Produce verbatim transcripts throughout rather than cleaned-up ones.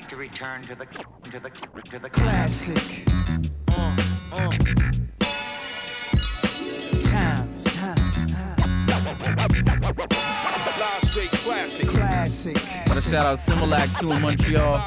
like to return to the to the to the classic. Uh, uh. Times, times, times. Live straight classic. Classic. Want to shout out Similac too in Montreal.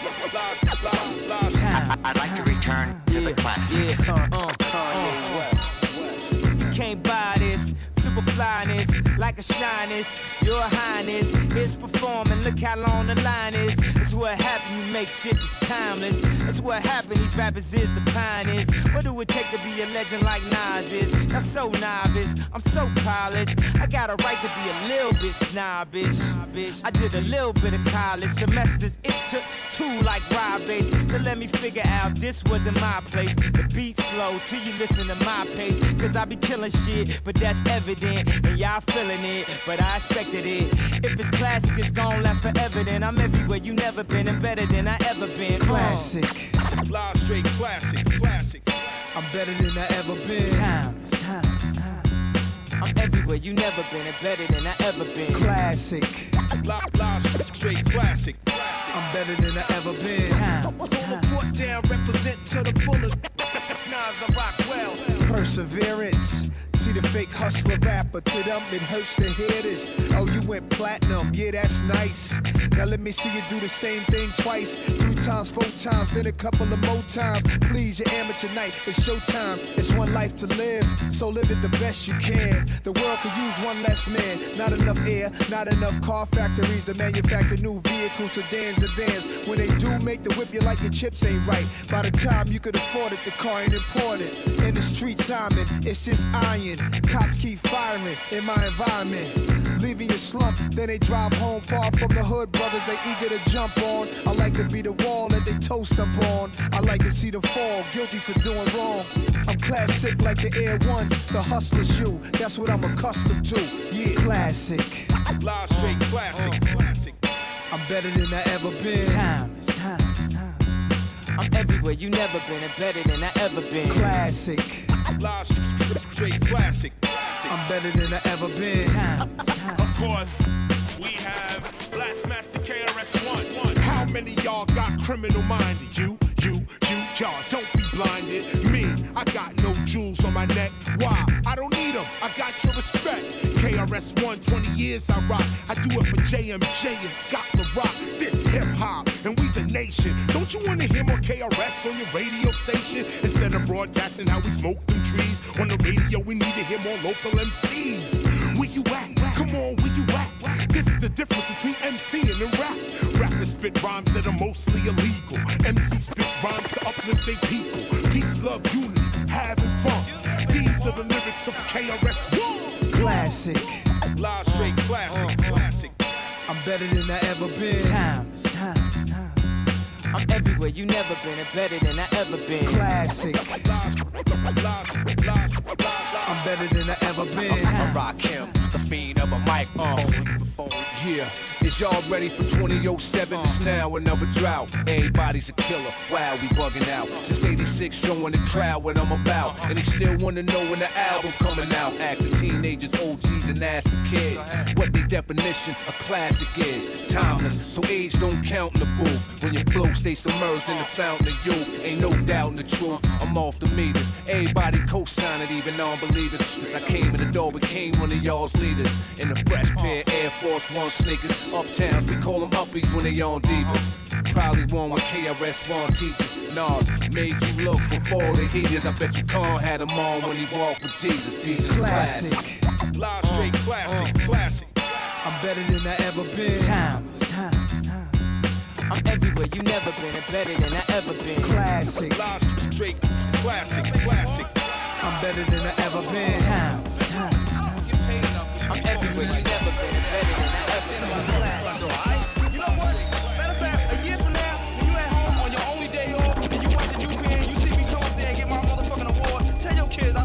I, I'd like to return to the classics. Yeah, uh, uh, uh, West. You can't buy this. Super flyness, like a shyness. Your highness is performing. Look how long the line is. It's what happened. You make shit that's timeless. That's what happened. These rappers is the pioneers. What do it take to be a legend like Nas is? That's so novice. I'm so polished. I got a right to be a little bit snobbish. I did a little bit of college semesters. It took two like Rob Bass to let me figure out this wasn't my place. The beat's slow till you listen to my pace. Cause I be killing shit, but that's evident. And y'all feeling it, but I expected it. If it's classic, it's gon' last forever. Then I'm everywhere you never been and better than I ever been. Classic. Live straight classic. Classic. I'm better than I ever been. Times, times, times. I'm everywhere you never been and better than I ever been. Classic. Live, live straight classic. Classic. I'm better than I ever been. Times, Hold the fort down, represent to the fullest. Nas, I rock well. Perseverance. See the fake hustler rapper, to them it hurts to hear this. Oh, you went platinum, yeah, that's nice. Now let me see you do the same thing twice. Three times, four times, then a couple of more times. Please, your amateur night, it's showtime. It's one life to live, so live it the best you can. The world could use one less man. Not enough air, not enough car factories to manufacture new vehicles, sedans, and vans. When they do make the whip, you like your chips ain't right. By the time you could afford it, the car ain't important. In the street, Simon, it's just iron. Cops keep firing in my environment. Leaving your slump, then they drive home far from the hood. Brothers, they eager to jump on. I like to be the wall that they toast up on. I like to see them fall, guilty for doing wrong. I'm classic like the Air Ones, the hustler shoe. That's what I'm accustomed to. Yeah, classic. Live straight classic. Uh, classic. I'm better than I ever been. Times, times, times. I'm everywhere you never been and better than I ever been. Classic. Live straight classic. Classic. I'm better than I ever been. Times, times. Of course, we have Blastmaster K R S One. How many y'all got criminal minded? You, you, you, y'all. Don't be blinded. Me, I got no jewels on my neck. Why? I don't need them. I got your respect. K R S One, twenty years I rock. I do it for J M J and Scott LaRock. This hip hop, and we's a nation. Don't you wanna hear more K R S on your radio station? Instead of broadcasting how we smoke them trees on the radio, we need to hear more local M Cs. Where you at? Come on, where you at? This is the difference between MCing and rap. Rappers spit rhymes that are mostly illegal. M C spit rhymes to uplift their people. Peace, love, unity, having fun. These are the lyrics of K R S One. Classic. Live straight classic. Uh, classic. I'm better than I ever been. Times, times, times. I'm everywhere you never been and better than I ever been. Classic. I'm better than I ever been. I rock him, the fiend of a microphone. Uh, yeah. Is y'all ready for twenty oh seven? It's now another drought. Everybody's a killer. Wow, we bugging out. Since eighty-six, showing the crowd what I'm about. And they still wanna know when the album coming out. Ask the teenagers, O Gs, and ask the kids what the definition of classic is. Timeless, so age don't count in the booth. When your flow stay submerged in the fountain of youth, ain't no doubt in the truth. I'm off the meters. Everybody co-sign it, even non-believers. Since I came in the door, became one of y'all's leaders. In the fresh pair of Air Force One sneakers. Uptowns, we call them uppies when they on divas. Probably one with K R S One teachers. Nas made you look before the heaters. I bet you Khan had him on when he walked with Jesus. Jesus classic. Live straight classic. Classic. I'm better than I ever been. Times, times, times. I'm everywhere you never been and better than I ever been. Classic. Live straight classic. Classic. I'm better than I ever been. Times, times, times. I'm everywhere you never been and better than I ever been. So, alright? You know what? Matter of fact, a year from now, when you at home on your only day off and you watch the U P N, you see me come up there and get my motherfucking award, tell your kids I said,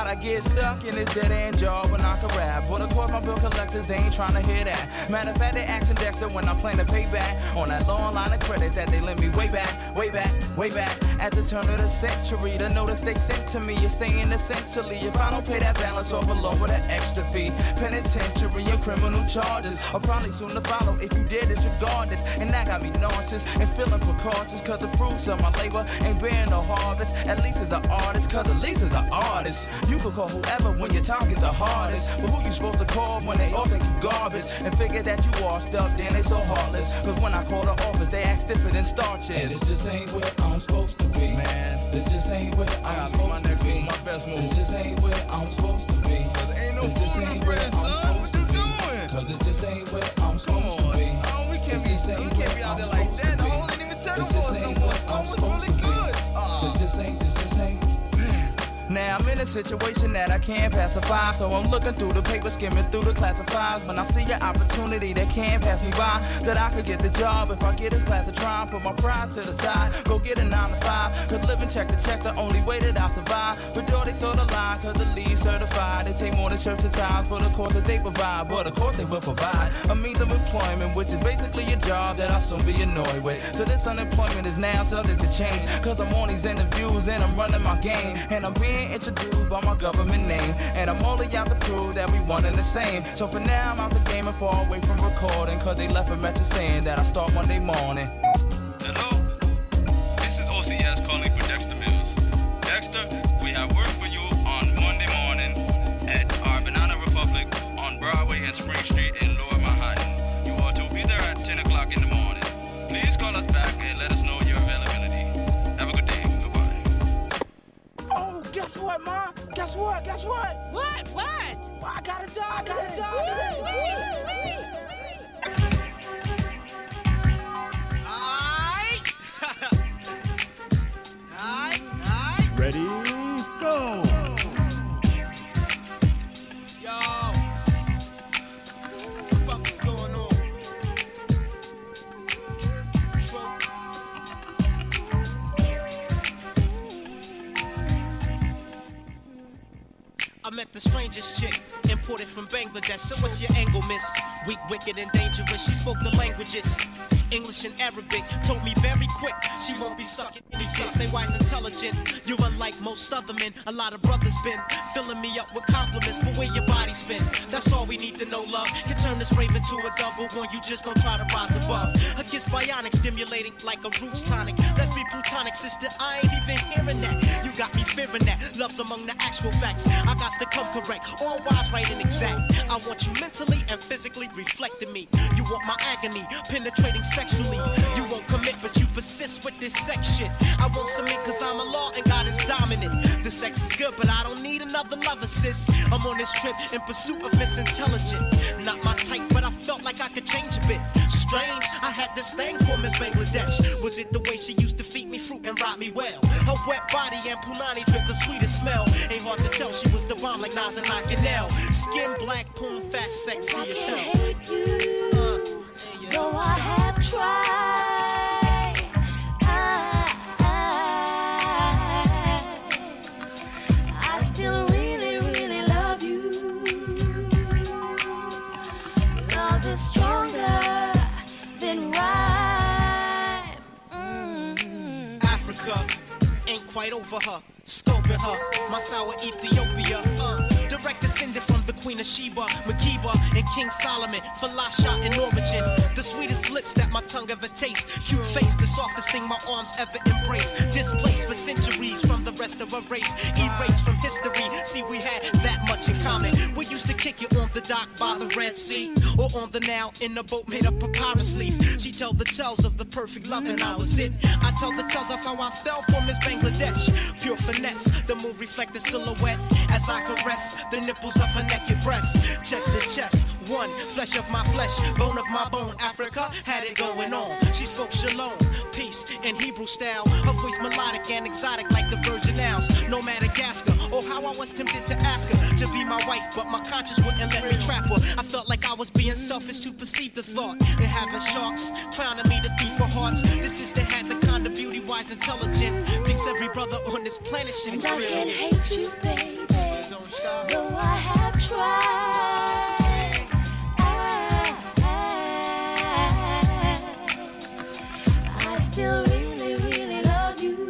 I get stuck in this dead end job when I can rap. But of course my bill collectors, they ain't trying to hear that. Matter of fact, they asking Dexter when I'm playing to pay back on that long line of credit that they lent me way back, way back, way back. At the turn of the century, the notice they sent to me is saying essentially, if I don't pay that balance off along with an extra fee, penitentiary and criminal charges are probably soon to follow if you dare disregard this. And that got me nauseous and feeling precautions, cause the fruits of my labor ain't bearing no harvest. At least as an artist, cause at least as an artist, you could call whoever when your time gets the hardest. But who you supposed to call when they all think you garbage and figure that you washed up, then they so heartless. Cause when I call the office, they act stiffer than starches. And this just ain't where I'm supposed to be, man. This just ain't where I'm supposed to be. My best move. This just ain't where I'm supposed to be. Cause ain't no this just ain't where I'm supposed to be. Cause this just ain't where I'm supposed to be. Oh, we can't be, we can't be out there like that. The whole ain't even turn on no more. Song was really good. This just ain't, this just ain't. Now I'm in a situation that I can't pacify, so I'm looking through the paper, skimming through the classifieds. When I see an opportunity that can't pass me by, that I could get the job if I get this class to try and put my pride to the side. Go get a nine to five, cause living check to check the only way that I survive. But though they sort of lie, cause the lead certified, they take more than shirts and ties for the course that they provide. But of course they will provide a means of employment, which is basically a job that I'll soon be annoyed with. So this unemployment is now subject to change, cause I'm on these interviews and I'm running my game, and I'm being introduced by my government name, and I'm only out to prove that we one and the same. So for now I'm out the game and far away from recording, cause they left a message saying that I start Monday morning. Hello, this is O C S calling for Dexter Mills. Dexter, we have work for you on Monday morning at our Banana Republic on Broadway and Spring Street in Lower Manhattan. You are to be there at ten o'clock in the morning. Please call us back and let us know your availability. Have a good day. Oh, guess what, Ma? Guess what? Guess what? What? What? Well, I got a job. I got a job. I got a job. Aight. Aight. Aight. Ready, go. Yo. What the fuck is going on? I met the strangest chick, imported from Bangladesh. So what's your angle, miss? Weak, wicked, and dangerous. She spoke the languages, English and Arabic. Told me very quick she won't be sucking any dick. Say why's intelligent. You're unlike most other men. A lot of brothers been filling me up with compliments, but where your body's been? That's all we need to know, love. You turn this raven to a double one. You just don't try to rise above. Her kiss bionic, stimulating like a roots tonic. Let's be plutonic, sister. I ain't even hearing that. You got me fearing that. Love's among the actual facts. I got to come correct, all wise, right, and exact. I want you mentally and physically reflecting me. You want my agony, penetrating sexually. You won't commit, but you persist with this sex shit. I won't submit cause I'm a law and God is dominant. The sex is good, but I don't need another lover, sis. I'm on this trip in pursuit of Miss Intelligent. Not my type, but I felt like I could change a bit. Strange, I had this thing for Miss Bangladesh. Was it the way she used to feed me fruit and ride me well? Her wet body and punani drip, the sweetest smell. Ain't hard to tell she was the bomb like Nas and Nakanel. Skin black, poom, fat, sexy as hell. I can't hate you, uh, yeah. Though I have tried. I, I, I still really, really love you. Love is stronger than rhyme. Mm-hmm. Africa ain't quite over her. Scoping her, my sour Ethiopia, uh, direct descendant from the Queen of Sheba, Makiba, and King Solomon, Falasha in origin, the sweetest lips that my tongue ever tastes, cute face, the softest thing my arms ever embrace, displaced for centuries from the rest of our race, erased from history, see we had that much in common, we used to kick it on the dock by the Red Sea, or on the Nile in a boat made of papyrus leaf, she tell the tales of the perfect love and I was it, I tell the tales of how I fell for Miss Bangladesh, pure finesse. The moon reflect the silhouette as I caress the nipples of her naked breast. Chest to chest, one flesh of my flesh, bone of my bone. Africa had it going on. She spoke shalom, peace in Hebrew style. Her voice melodic and exotic like the Virgin Isles. No Madagascar. Oh, how I was tempted to ask her to be my wife, but my conscience wouldn't let me trap her. I felt like I was being selfish to perceive the thought. And having sharks clowning me the thief of hearts. This is the had the kind of beauty, wise, intelligent. Thinks every brother on this planet should experience. And I can't hate you, baby. Though I have tried, I, I, I still really, really love you.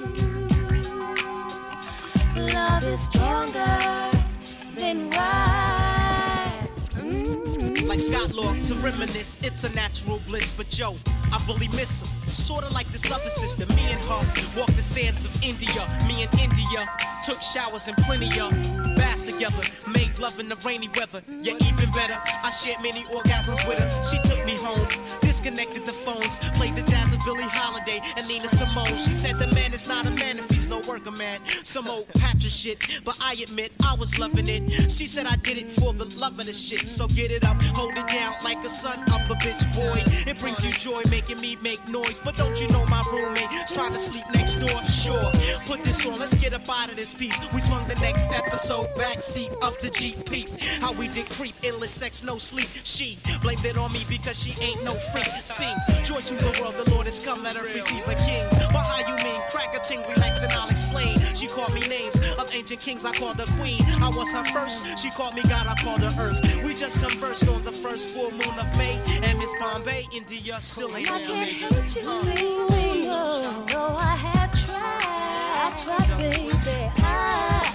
Love is stronger than right. Mm-hmm. Like Scott Law, to reminisce, it's a natural bliss. But yo, I really miss him. Sorta like this other sister, me and her walked the sands of India. Me and India took showers and plenty of baths together, made love in the rainy weather. Yeah, even better, I shared many orgasms with her. She took me home, disconnected the phones, played the jazz of Billie Holiday and Nina Simone. She said the man is not a man if he's no worker man. Some old Patrick shit, but I admit I was loving it. She said I did it for the love of the shit. So get it up, hold it down like a son of a bitch boy. It brings you joy, making me make noise. But don't you know my roommate's trying to sleep next door? Sure, put this on, let's get up out of this piece. We swung the next episode, backseat of the Jeep Peep. How we did creep, endless sex, no sleep. She blamed it on me because she ain't no freak. Sing, joy to the world, the Lord has come, let her receive a king. But how you mean? Crack a ting, relax and I'll explain. She called me names of ancient kings, I called her queen. I was her first, she called me God, I called her earth. We just conversed on the first full moon of May. And Miss Bombay, India, still ain't I there, can't nigga. hate you, baby. Though I have tried, I tried, baby. I,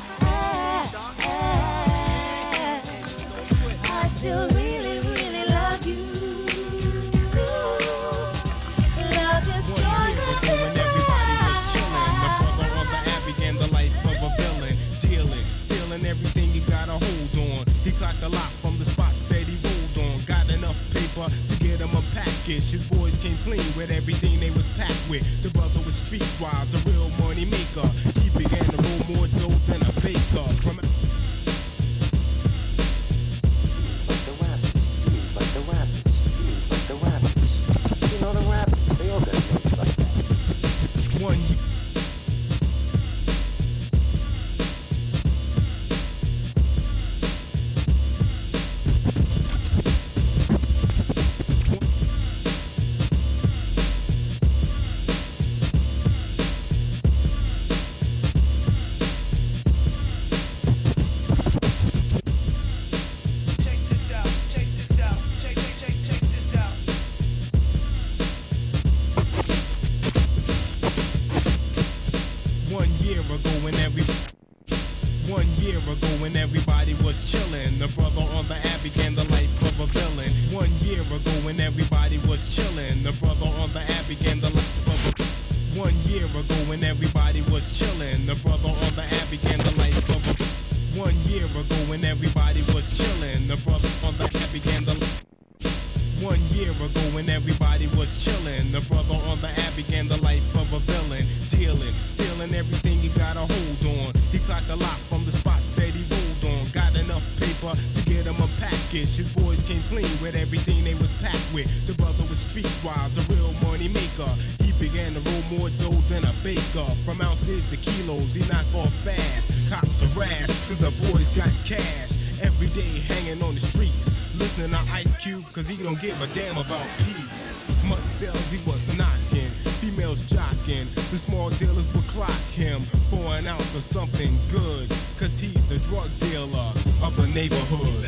I, I, I still really, really love you. Love is stronger than everybody was chilling. The brother on the Abbey and the life of a villain. Dealing, stealing everything he got a hold on. He clocked a lot from the spots that he rolled on. Got enough paper to get him a package. His boys came clean with everything they was packed with. The brother was streetwise, a real money maker. He began to roll more dough than a baker. From one year. Cause he don't give a damn about peace. Much sales he was knocking, females jocking. The small dealers would clock him for an ounce of something good. Cause he's the drug dealer of the neighborhood.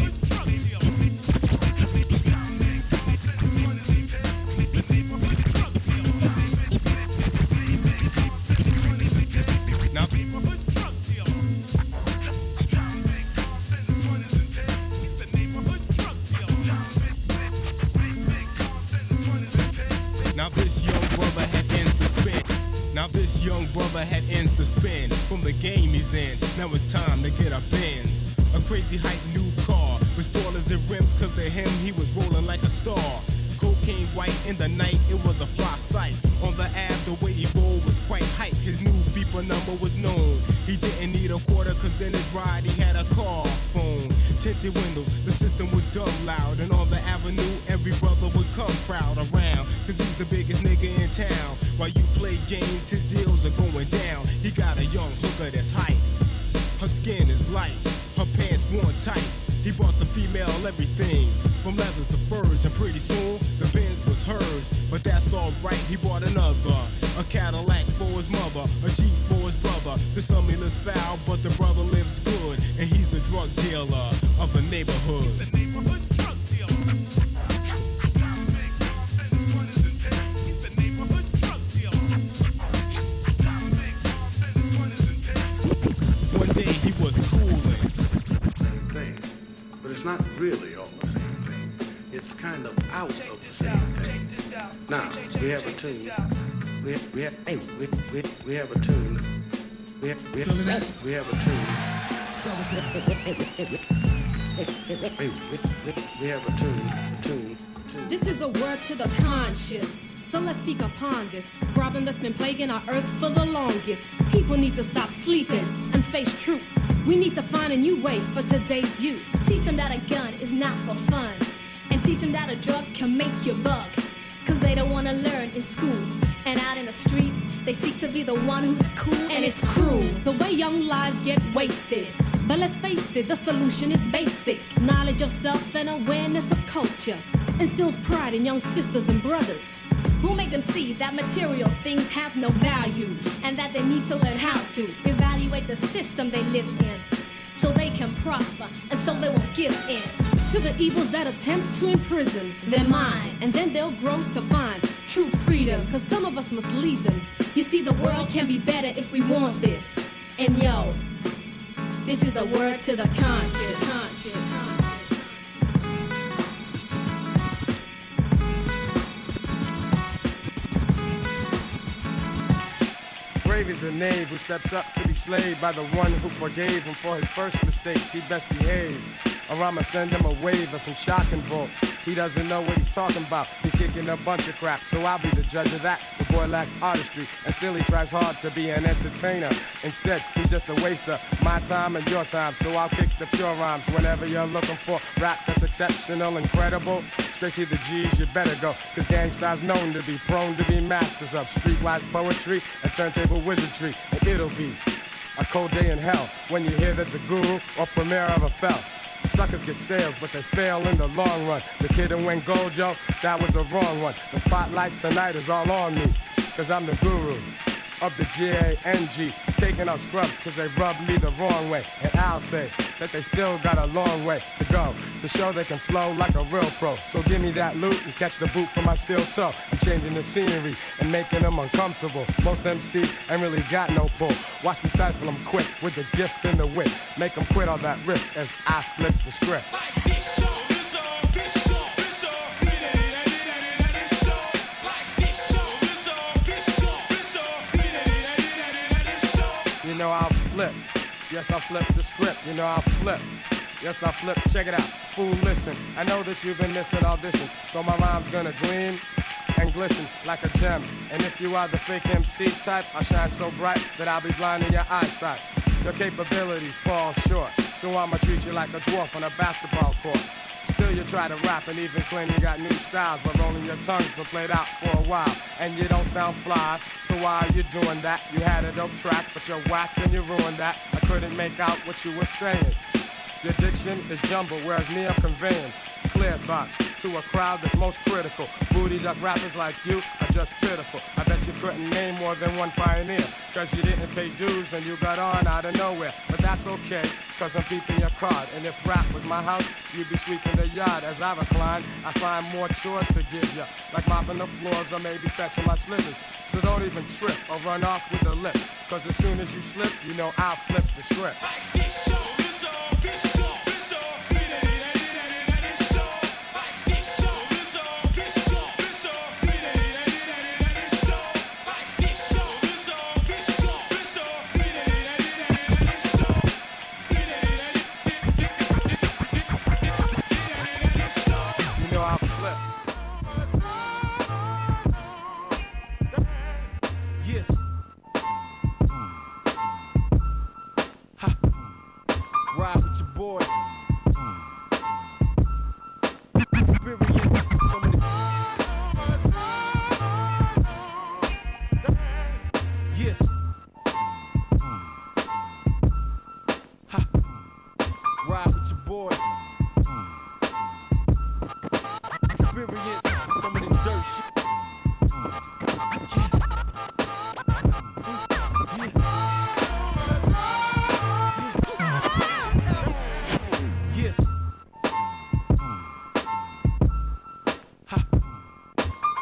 Brother had ends to spend from the game he's in. Now it's time to get a Benz, a crazy hype new car with spoilers and rims. Cause to him he was rolling like a star. Cocaine white in the night, it was a fly sight. On the Ave, the way he rolled was quite hype. His new beeper number was known. He didn't need a quarter cause in his ride he had a car phone. Tinted windows, the system was dumb loud. And on the avenue, every brother would come crowd around. Cause he's the biggest nigga in town. While you play games, his deals are going down. He got a young hooker that's hype. Her skin is light, her pants worn tight. He bought the female everything. from leathers to furs, and pretty soon the Benz was hers. But that's alright, he bought another, a Cadillac for his mother, a Jeep for his brother. To some he lives foul, but the brother lives good, and he's the drug dealer of the neighborhood. He's the neighborhood drug dealer. One day he was cooling. Same thing, but it's not really all the same thing. It's kind of out of the same thing. Now we have a tune. We have, we have, hey, we, we, we have a tune. We have, we have, we have a tune. Hey, we, we, we have a tune, tune, tune. This is a word to the conscious. So let's speak upon this problem that's been plaguing our earth for the longest. People need to stop sleeping and face truth. We need to find a new way for today's youth. Teach them that a gun is not for fun. And teach them that a drug can make you bug. Cause they don't wanna learn in school. And out in the streets, they seek to be the one who's cool. And it's cruel, the way young lives get wasted. But let's face it, the solution is basic. Knowledge of self and awareness of culture instills pride in young sisters and brothers. We'll make them see that material things have no value. And that they need to learn how to evaluate the system they live in. So they can prosper, and so they won't give in to the evils that attempt to imprison their mind, and then they'll grow to find true freedom, cause some of us must leave them. You see, the world can be better if we want this. And yo, this is a word to the conscious. conscious. Brave is a knave who steps up to be slayed by the one who forgave him for his first mistakes. He best behave, or I'ma send him a wave of some shocking bolts. He doesn't know what he's talking about. He's kicking a bunch of crap, so I'll be the judge of that. The boy lacks artistry, and still he tries hard to be an entertainer. Instead, he's just a waster, my time and your time. So I'll kick the pure rhymes whenever you're looking for rap that's exceptional, incredible. Straight to the G's, you better go, cause gangsters known to be prone to be masters of streetwise poetry and turntable wizardry. And it'll be a cold day in hell when you hear that the guru or premier ever fell. Suckers get sales, but they fail in the long run. The kid who went gold, yo, that was the wrong one. The spotlight tonight is all on me, cause I'm the guru of the G A N G, taking out scrubs cause they rubbed me the wrong way. And I'll say that they still got a long way to go to show they can flow like a real pro. So give me that loot and catch the boot from my steel toe. I'm changing the scenery and making them uncomfortable. Most M Cs ain't really got no pull. Watch me stifle them quick with the gift and the wit. Make them quit all that riff as I flip the script. Like this show. You know I'll flip, yes I'll flip the script, you know I'll flip, yes I'll flip, check it out, fool listen, I know that you've been missing audition, so my rhyme's gonna gleam and glisten like a gem, and if you are the fake M C type, I'll shine so bright that I'll be blinding your eyesight, your capabilities fall short, so I'ma treat you like a dwarf on a basketball court. Still you try to rap and even claim you got new styles, but rolling your tongue's been played out for a while, and you don't sound fly, so why are you doing that? You had a dope track, but you're whacked and you ruined that. I couldn't make out what you were saying. Your diction is jumbled, whereas me I'm conveying clear thoughts to a crowd that's most critical. Booty duck rappers like you are just pitiful. I bet you couldn't name more than one pioneer, cause you didn't pay dues and you got on out of nowhere. But that's okay, cause I'm peeping your card. And if rap was my house, you'd be sweeping the yard. As I recline, I find more chores to give ya, like mopping the floors or maybe fetching my slippers. So don't even trip or run off with the lip, cause as soon as you slip, you know I'll flip the script. Like this show.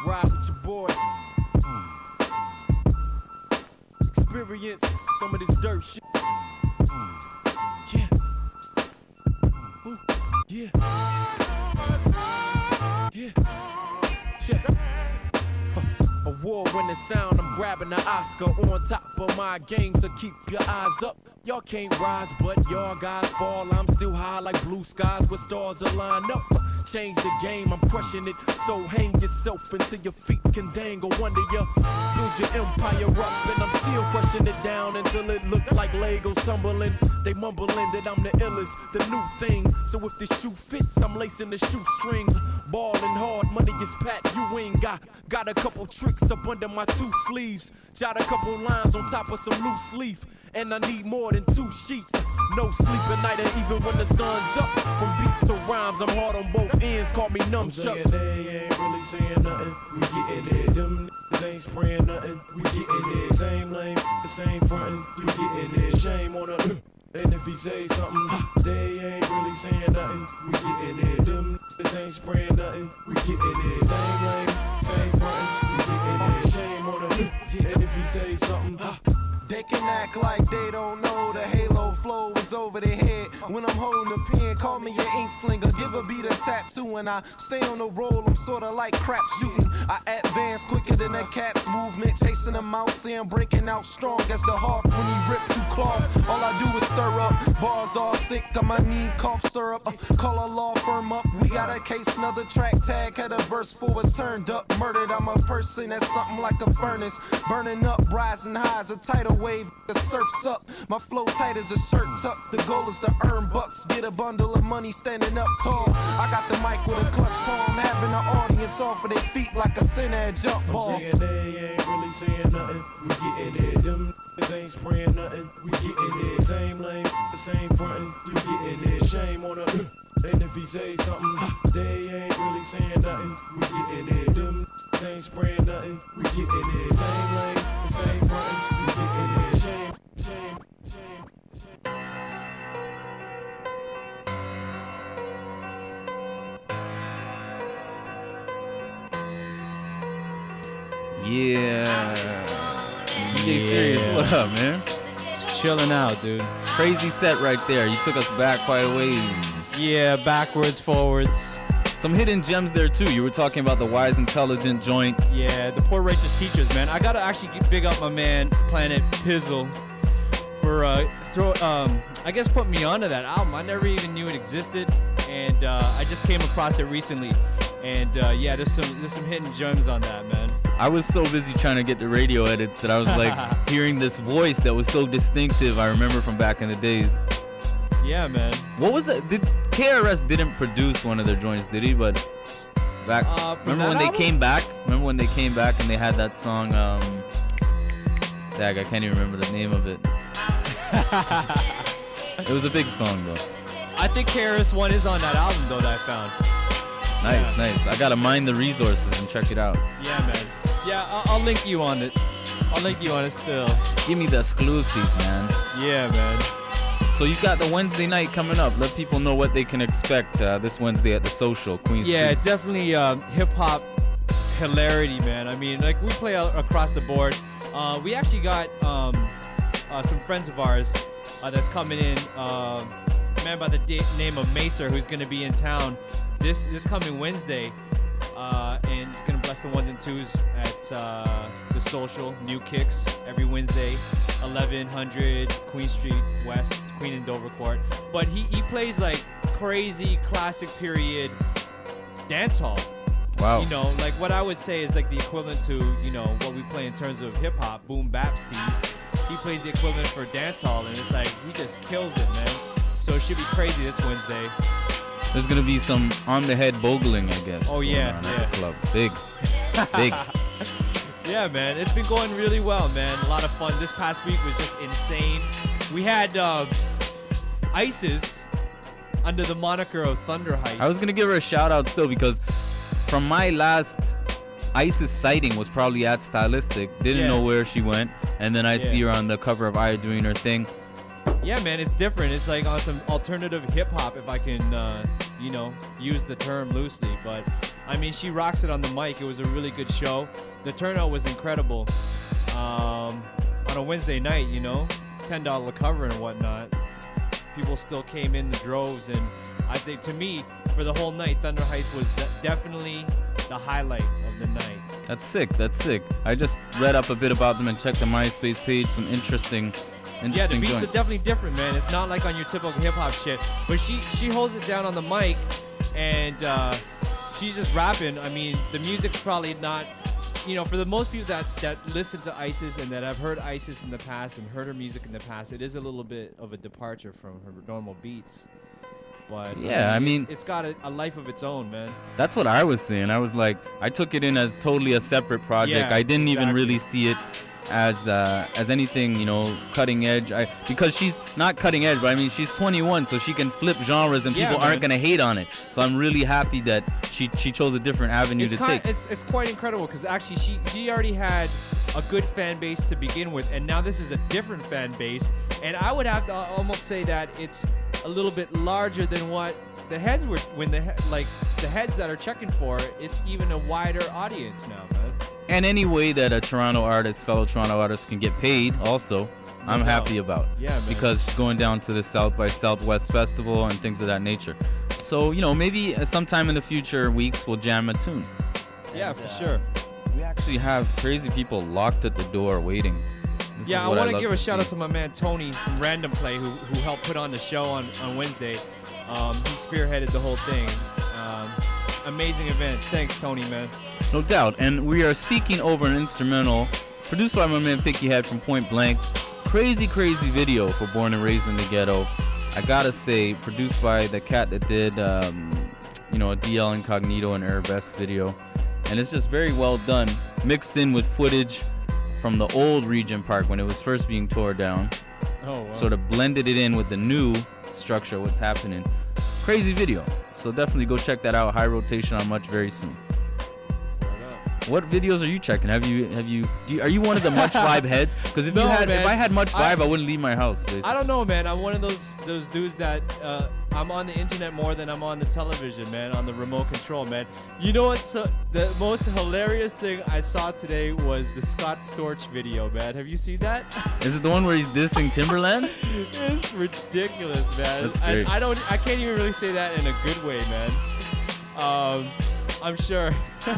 ride with your boy. Experience some of this dirt shit. Yeah. Ooh. Yeah. Yeah. Check. Huh. Award-winning sound, I'm grabbing the Oscar on top of my game, so keep your eyes up. Y'all can't rise, but y'all guys fall. I'm still high like blue skies where stars align up. Change the game, I'm crushing it. So hang yourself until your feet can dangle under you. Build your empire up, and I'm still crushing it down until it look like Legos tumbling. They mumbling that I'm the illest, the new thing. So if the shoe fits, I'm lacing the shoestrings. Ballin' hard, money is pat, you ain't got. Got a couple tricks up under my two sleeves. Jot a couple lines on top of some loose leaf. And I need more than two sheets. No sleep at night, and even when the sun's up. From beats to rhymes, I'm hard on both ends. Call me numb shucks. They ain't really saying nothing. We getting it. Them niggas ain't spraying nothing. We getting it. Same lane, the same frontin'. We getting it. Shame on her. And if he say something, they ain't really saying nothing. We getting it. Them niggas ain't spraying nothing. We getting it. Same lane, same frontin'. We getting it. Shame on her. And if he say something, they can act like they don't know the halo flow is over their head. When I'm holding the pen, call me an ink slinger. Give a beat a tattoo and I stay on the roll. I'm sorta like crap shooting. I advance quicker than a cat's movement. Chasing a mouse, see I'm breaking out strong as the hawk when he rip through cloth. All I do is stir up. Bars all sick, I might need cough syrup. Uh, call a law firm up. We got a case, another track tag. Had a verse for us turned up. Murdered, I'm a person that's something like a furnace. Burning up, rising highs, a tidal wave, the surf's up. My flow tight as a shirt tuck. The goal is to earn bucks, get a bundle of money standing up tall. I got the mic with a clutch palm, having the audience off of their feet like a center jump ball. I'm saying they ain't really saying nothing. We getting it. Them niggas ain't spraying nothing. We getting it. Same lane, the same frontin'. We getting it. Shame on her. And if he say something, they ain't really saying nothing. We getting it. Them niggas ain't spraying nothing. We getting it. Same lane, the same frontin'. We getting it. Shame, shame, shame, shame. Yeah. D J Serious, what up, man? Just chilling out, dude. Crazy set right there. You took us back quite a ways. Yeah, backwards, forwards. Some hidden gems there too. You were talking about the Wise Intelligent joint. Yeah, the Poor Righteous Teachers, man. I gotta actually big up my man Planet Pizzle for uh, throw, um, I guess put me onto that album. I never even knew it existed, and uh, I just came across it recently. And uh, yeah, there's some there's some hidden gems on that, man. I was so busy trying to get the radio edits that I was like hearing this voice that was so distinctive. I remember from back in the days. Yeah, man. What was that? Did K R S didn't produce one of their joints, did he? But back, uh, remember when album? they came back? Remember when they came back and they had that song? Um, dag, I can't even remember the name of it. It was a big song though. I think K R S One is on that album though that I found. Nice, yeah. nice. I gotta mine the resources and check it out. Yeah, man. Yeah, I'll, I'll link you on it. I'll link you on it still. Give me the exclusives, man. Yeah, man. So you got the Wednesday night coming up. Let people know what they can expect uh, this Wednesday at the Social, Queen Yeah, Street. definitely uh, hip-hop hilarity, man. I mean, like, we play out across the board. Uh, we actually got um, uh, some friends of ours uh, that's coming in. Uh, a man by the da- name of Macer, who's going to be in town this this coming Wednesday. Uh, and he's going to bless the ones and twos at uh, the Social, New Kicks, every Wednesday, eleven hundred Queen Street West, Queen and Dover Court. But he, he plays like crazy classic period dance hall. Wow. You know, like what I would say is like the equivalent to, you know, what we play in terms of hip hop, boom bap steez. He plays the equivalent for dance hall, and it's like, he just kills it, man. So it should be crazy this Wednesday. There's gonna be some on the head bogling, I guess. Oh yeah, on yeah. At the club. Big, big. Yeah, man, it's been going really well, man. A lot of fun. This past week was just insane. We had uh, ISIS under the moniker of Thunder Heist. I was gonna give her a shout out still because from my last ISIS sighting was probably at Stylistic. Didn't Yeah. know where she went, and then I Yeah. see her on the cover of Aya doing her thing. Yeah, man, it's different. It's like on some alternative hip hop, if I can, uh, you know, use the term loosely. But I mean, she rocks it on the mic. It was a really good show. The turnout was incredible. Um, on a Wednesday night, you know, ten dollar cover and whatnot. People still came in the droves, and I think, to me, for the whole night, Thunder Heights was de- definitely the highlight of the night. That's sick. That's sick. I just read up a bit about them and checked the MySpace page. Some interesting, interesting Yeah, the beats joints. are definitely different, man. It's not like on your typical hip hop shit. But she she holds it down on the mic, and uh, she's just rapping. I mean, the music's probably not, you know, for the most people that that listen to Isis and that have heard Isis in the past and heard her music in the past, it is a little bit of a departure from her normal beats. But Yeah, I mean- it's, it's got a, a life of its own, man. That's what I was saying. I was like, I took it in as totally a separate project. Yeah, I didn't even exactly. really see it as uh, as anything, you know, cutting edge. I because she's not cutting edge, but I mean she's twenty-one, so she can flip genres and Yeah, people man. aren't gonna hate on it. So I'm really happy that she she chose a different avenue It's, to kind, take. it's it's quite incredible because actually she she already had a good fan base to begin with, and now this is a different fan base, and I would have to almost say that it's a little bit larger than what the heads were when the he- like the heads that are checking for it. It's even a wider audience now, man. And any way that a Toronto artist, fellow Toronto artist, can get paid, also, No I'm doubt. happy about. Yeah, man. Because going down to the South by Southwest Festival and things of that nature. So, you know, maybe uh, sometime in the future weeks we'll jam a tune. Yeah, for sure. We actually have crazy people locked at the door waiting. This Yeah, is I what want to love give a shout see. out to my man Tony from Random Play who, who helped put on the show on, on Wednesday. Um, he spearheaded the whole thing. Um, amazing event. Thanks, Tony, man. No doubt. And we are speaking over an instrumental produced by my man Picky Head from Point Blank. Crazy, crazy video for Born and Raised in the Ghetto. I gotta say, produced by the cat that did, um, you know, a D L Incognito and Arabesque video. And it's just very well done, mixed in with footage from the old Regent Park when it was first being tore down. Oh, wow. Sort of blended it in with the new structure, what's happening. Crazy video. So definitely go check that out. High rotation on Much very soon. What videos are you checking? Have you have you, do you are you one of the Much Vibe heads? Because if No, you had man. if I had Much I- Vibe, I, wouldn't leave my house. Basically. I don't know, man. I'm one of those those dudes that uh, I'm on the internet more than I'm on the television, man. On the remote control, man. You know what's uh, the most hilarious thing I saw today was the Scott Storch video, man. Have you seen that? Is it the one where he's dissing Timberland? It's ridiculous, man. That's I, great. I don't. I can't even really say that in a good way, man. Um, I'm sure.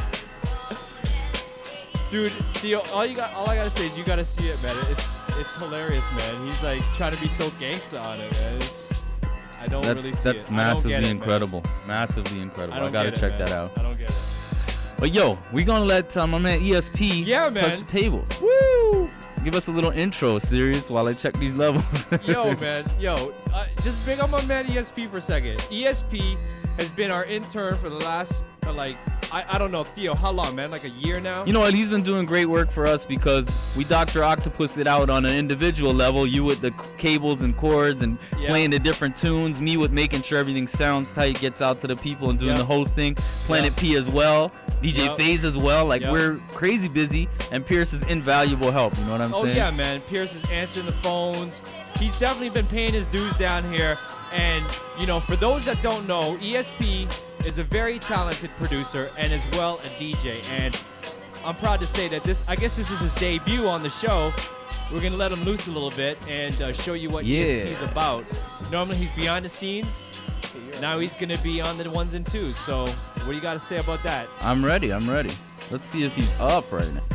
Dude, Theo, all you got, all I gotta say is you gotta see it, man. It's it's hilarious, man. He's like trying to be so gangsta on it, man. It's I don't That's really see that's it. I don't massively get it, man. incredible. Massively incredible. I I, don't gotta get it, check man. that out. I don't get it. But yo, we gonna let uh, my man E S P Yeah, man. touch the tables. Woo! Give us a little intro, serious, while I check these levels. Yo, man, yo, uh, just big up my man E S P for a second. E S P has been our intern for the last, uh, like, I, I don't know, Theo, how long, man? Like a year now? You know what? He's been doing great work for us because we Doctor Octopus it out on an individual level. You with the c- cables and cords and Yeah. playing the different tunes. Me with making sure everything sounds tight, gets out to the people and doing Yeah. the hosting. Planet P as well. D J Yeah. FaZe as well. Like Yeah. we're crazy busy, and Pierce is invaluable help. You know what I'm Oh saying? yeah, man. Pierce is answering the phones. He's definitely been paying his dues down here. And you know, for those that don't know, E S P is a very talented producer and as well a D J. And I'm proud to say that this, I guess this is his debut on the show. We're gonna let him loose a little bit and uh, show you what E S P is Yeah. about. Normally he's behind the scenes. Now he's gonna be on the ones and twos. So what do you got to say about that? I'm ready. I'm ready. Let's see if he's up right now.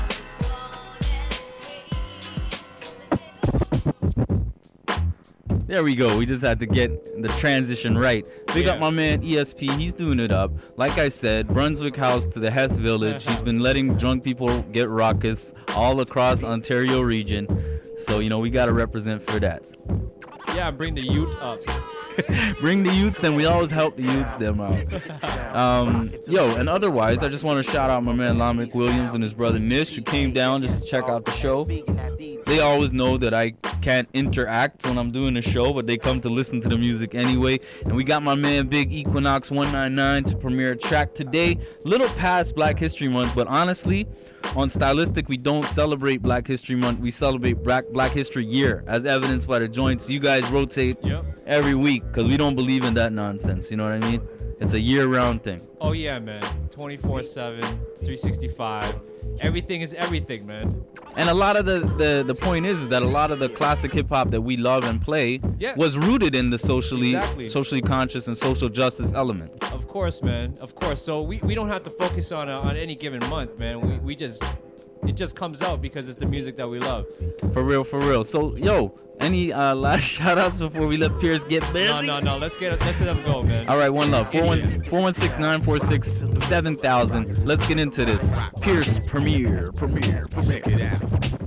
There we go. We just had to get the transition right. Big Yeah. up my man E S P. He's doing it up. Like I said, Brunswick House to the Hess Village. He's been letting drunk people get raucous all across Ontario region. So, you know, we got to represent for that. Yeah, bring the youth up. Bring the youths, then we always help the youths them out. Um, yo, and otherwise, I just want to shout out my man Lamek Williams and his brother Nish, who came down just to check out the show. They always know that I can't interact when I'm doing the show, but they come to listen to the music anyway. And we got my man Big Equinox one ninety-nine to premiere a track today. Little past Black History Month, but honestly, on Stylistic, we don't celebrate Black History Month. We celebrate Black Black History Year, as evidenced by the joints. You guys rotate Yep. every week because we don't believe in that nonsense. You know what I mean? It's a year-round thing. Oh yeah, man. twenty-four seven, three sixty-five. Everything is everything, man. And a lot of the, the, the point is, is that a lot of the classic hip-hop that we love and play Yeah. was rooted in the socially Exactly. socially conscious and social justice element. Of course, man. Of course. So we, we don't have to focus on uh, on any given month, man. We we just it just comes out because it's the music that we love. For real, for real. So, yo, any uh, last shout-outs before we let Pierce get busy? No, no, no. Let's get let's let them go, man. All right, one love. four one six, nine four six, seven thousand. Let's get into this. Pierce Premiere, Premiere, Premiere.